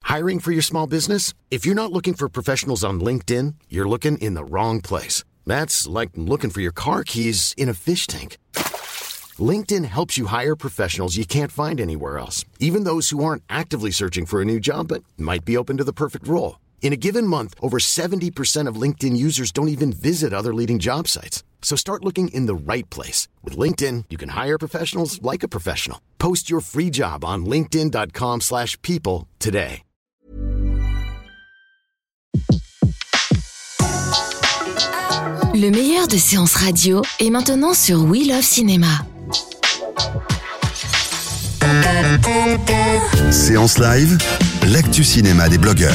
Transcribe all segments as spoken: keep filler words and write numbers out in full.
Hiring for your small business? If you're not looking for professionals on LinkedIn, you're looking in the wrong place. That's like looking for your car keys in a fish tank. LinkedIn helps you hire professionals you can't find anywhere else, even those who aren't actively searching for a new job but might be open to the perfect role. In a given month, over seventy percent of LinkedIn users don't even visit other leading job sites. So start looking in the right place. With LinkedIn, you can hire professionals like a professional. Post your free job on linkedin.com slash people today. Le meilleur de séances radio est maintenant sur We Love Cinéma. Séance live, l'actu cinéma des blogueurs.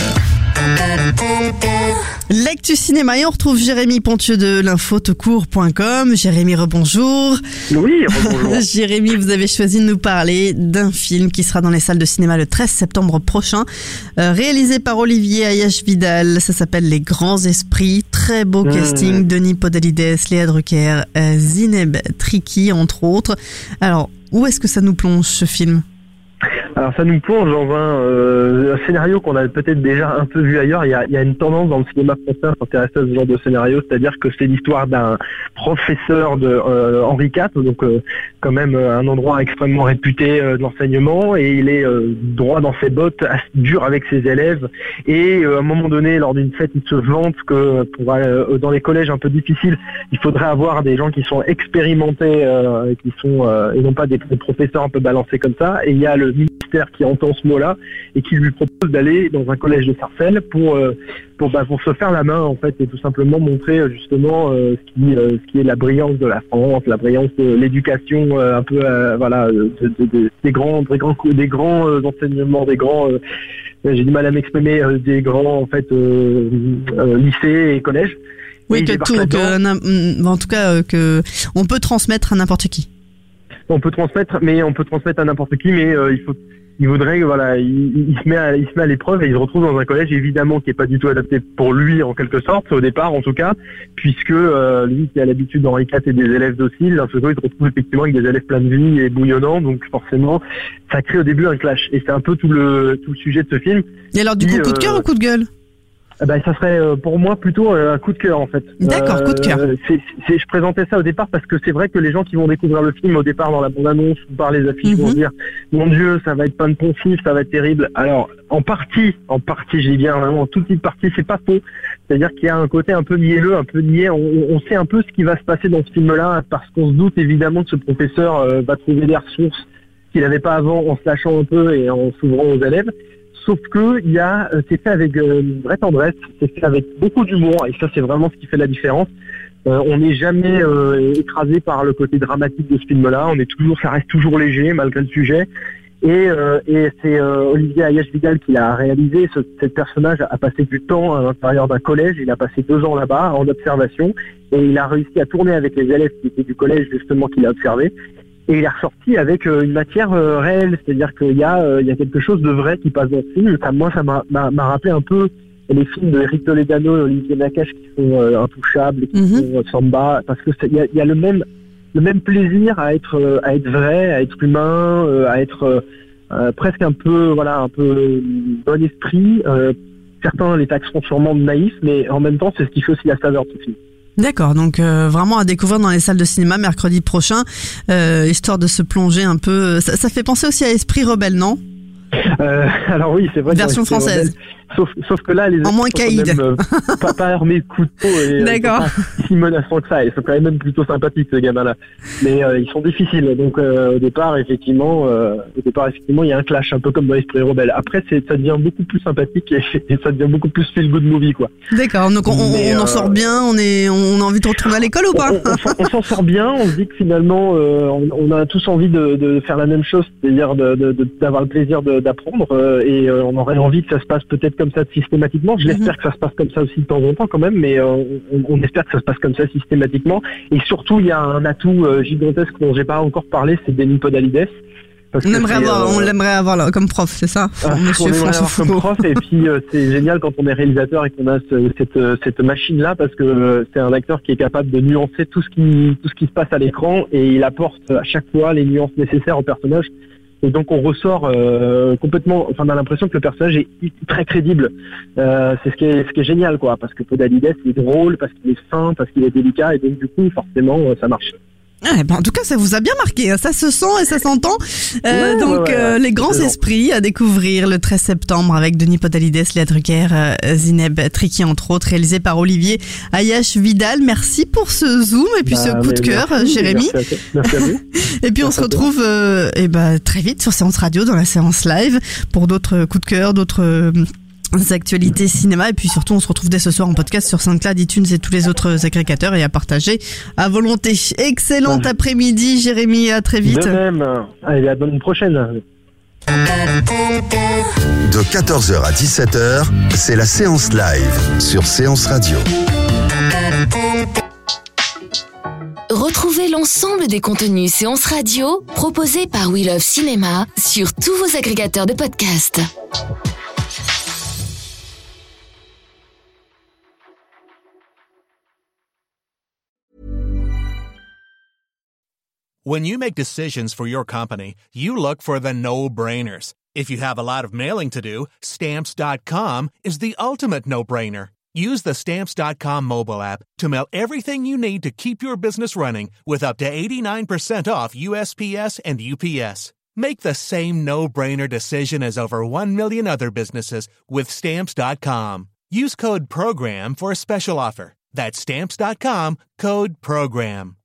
L'actu cinéma, et on retrouve Jérémy Pontieux de l'info tout court point com. Jérémy, rebonjour. Oui, rebonjour. Jérémy, vous avez choisi de nous parler d'un film qui sera dans les salles de cinéma le treize septembre prochain, euh, réalisé par Olivier Ayache-Vidal. Ça s'appelle Les Grands Esprits. Très beau mmh. casting, Denis Podalides, Léa Drucker, euh, Zineb Triki, entre autres. Alors, où est-ce que ça nous plonge, ce film ? Alors ça nous plonge dans un, euh, un scénario qu'on a peut-être déjà un peu vu ailleurs. Il y a, il y a une tendance dans le cinéma français à s'intéresser à ce genre de scénario, c'est-à-dire que c'est l'histoire d'un professeur de euh, Henri quatre, donc euh, quand même euh, un endroit extrêmement réputé euh, de l'enseignement, et il est euh, droit dans ses bottes, dur avec ses élèves, et euh, à un moment donné, lors d'une fête, il se vante que pour euh, dans les collèges un peu difficiles, il faudrait avoir des gens qui sont expérimentés, euh, qui sont euh, et non pas des, des professeurs un peu balancés comme ça. Et il y a le ministère qui entend ce mot-là et qui lui propose d'aller dans un collège de Sarcelles pour euh, pour bah, pour se faire la main en fait, et tout simplement montrer euh, justement euh, ce qui euh, ce qui est la brillance de la France, la brillance de l'éducation, euh, un peu euh, voilà de, de, de, des grands des grands des grands euh, enseignements, des grands euh, j'ai du mal à m'exprimer, euh, des grands en fait euh, euh, lycées et collèges. Oui, et que tout, que, en tout cas euh, que on peut transmettre à n'importe qui. On peut transmettre, mais on peut transmettre à n'importe qui, mais euh, il faut, il voudrait, voilà, il, il se met, à, il se met à l'épreuve et il se retrouve dans un collège évidemment qui est pas du tout adapté pour lui en quelque sorte au départ en tout cas, puisque euh, lui qui a l'habitude d'Henri quatre et des élèves dociles, d'un seul coup il se retrouve effectivement avec des élèves pleins de vie et bouillonnants, donc forcément ça crée au début un clash et c'est un peu tout le tout le sujet de ce film. Et alors du coup, coup de cœur euh, ou coup de gueule? Ben, ça serait pour moi plutôt un coup de cœur en fait. D'accord, euh, coup de cœur. C'est, c'est, je présentais ça au départ parce que c'est vrai que les gens qui vont découvrir le film au départ dans la bande-annonce ou par les affiches mm-hmm. vont se dire mon Dieu, ça va être plein de poncifs, ça va être terrible. Alors en partie, en partie, je dis bien vraiment en toute petite partie, c'est pas faux. C'est-à-dire qu'il y a un côté un peu mielleux, un peu niais. On, on sait un peu ce qui va se passer dans ce film-là parce qu'on se doute évidemment que ce professeur euh, va trouver des ressources qu'il n'avait pas avant en se lâchant un peu et en s'ouvrant aux élèves. Sauf que il y a, c'est fait avec euh, une vraie tendresse, c'est fait avec beaucoup d'humour, et ça c'est vraiment ce qui fait la différence. Euh, on n'est jamais euh, écrasé par le côté dramatique de ce film-là. On est toujours, ça reste toujours léger malgré le sujet. Et, euh, et c'est euh, Olivier Ayache-Vidal qui l'a réalisé. Ce, ce personnage a passé du temps à l'intérieur d'un collège. Il a passé deux ans là-bas en observation, et il a réussi à tourner avec les élèves qui étaient du collège justement qu'il a observé. Et il est ressorti avec euh, une matière euh, réelle, c'est-à-dire qu'il y a euh, il y a quelque chose de vrai qui passe dans le film. Ça, moi, ça m'a, m'a, m'a rappelé un peu les films de Eric Toledano et Olivier Nakache qui sont euh, intouchables, qui mm-hmm. sont euh, Samba, parce que il y a, y a le même le même plaisir à être euh, à être vrai, à être humain, euh, à être euh, euh, presque un peu voilà un peu bon esprit. Euh, certains les taxeront sûrement de naïfs, mais en même temps, c'est ce qui fait aussi la saveur de ce film. D'accord, donc euh, vraiment à découvrir dans les salles de cinéma mercredi prochain, euh, histoire de se plonger un peu. Ça, ça fait penser aussi à Esprit Rebelle, non ? euh, Alors oui, c'est vrai. Version française. Rebelle, sauf, sauf que là, les en moins caïd. Euh, pas, pas armés de couteaux et D'accord. Euh, pas si menaçants que ça. Ils sont quand même plutôt sympathiques ces gamins-là, mais euh, ils sont difficiles. Donc euh, au départ, effectivement, euh, au départ, effectivement, il y a un clash, un peu comme dans Esprit Rebelle. Après, c'est, ça devient beaucoup plus sympathique et, et ça devient beaucoup plus feel good movie, quoi. D'accord. Donc on, mais, on en euh, sort bien. On est, on a envie de retourner à l'école ou pas ? on, on, on s'en sort bien. On se dit que finalement, euh, on, on a tous envie de, de faire la même chose, c'est-à-dire de, de, de, d'avoir le plaisir de, d'apprendre. Euh, et euh, on aurait envie que ça se passe peut-être comme ça systématiquement. Je l'espère mm-hmm. que ça se passe comme ça aussi de temps en temps quand même, mais euh, on, on espère que ça se passe comme ça systématiquement. Et surtout, il y a un atout euh, gigantesque dont j'ai pas encore parlé, c'est Denis Podalides. On aimerait avoir, euh... on l'aimerait avoir là, comme prof, c'est ça, ah, Monsieur François Foucault. Comme prof, et puis euh, c'est génial quand on est réalisateur et qu'on a ce, cette, cette machine-là, parce que euh, c'est un acteur qui est capable de nuancer tout ce qui, tout ce qui se passe à l'écran, et il apporte à chaque fois les nuances nécessaires au personnage. Et donc on ressort euh, complètement, enfin on a l'impression que le personnage est très crédible. Euh, c'est ce qui est, ce qui est génial, quoi, parce que Podalides il est drôle, parce qu'il est fin, parce qu'il est délicat, et donc du coup forcément euh, ça marche. Ah, ben, en tout cas, ça vous a bien marqué, hein. Ça se sent et ça s'entend. Euh, ouais, donc, ouais, ouais, euh, les grands excellent. esprits à découvrir le treize septembre avec Denis Podalides, Léa Drucker, euh, Zineb Triki, entre autres, réalisé par Olivier Ayache-Vidal. Merci pour ce zoom et puis Bah, ce coup de cœur, merci, Jérémy. Merci à, merci à vous. Et puis, on Merci se retrouve euh, eh ben, très vite sur Séance Radio, dans la séance live, pour d'autres coups de cœur, d'autres... Euh, actualités cinéma, et puis surtout on se retrouve dès ce soir en podcast sur SoundCloud, iTunes et tous les autres agrégateurs, et à partager à volonté. Excellent ouais. après-midi Jérémy, à très vite. De même, allez, à la prochaine. De quatorze heures à dix-sept heures, c'est la séance live sur Séance Radio. Retrouvez l'ensemble des contenus Séance Radio proposés par We Love Cinéma sur tous vos agrégateurs de podcasts. When you make decisions for your company, you look for the no-brainers. If you have a lot of mailing to do, Stamps dot com is the ultimate no-brainer. Use the Stamps dot com mobile app to mail everything you need to keep your business running with up to eighty-nine percent off U S P S and U P S. Make the same no-brainer decision as over one million other businesses with Stamps dot com. Use code PROGRAM for a special offer. That's Stamps dot com, code PROGRAM.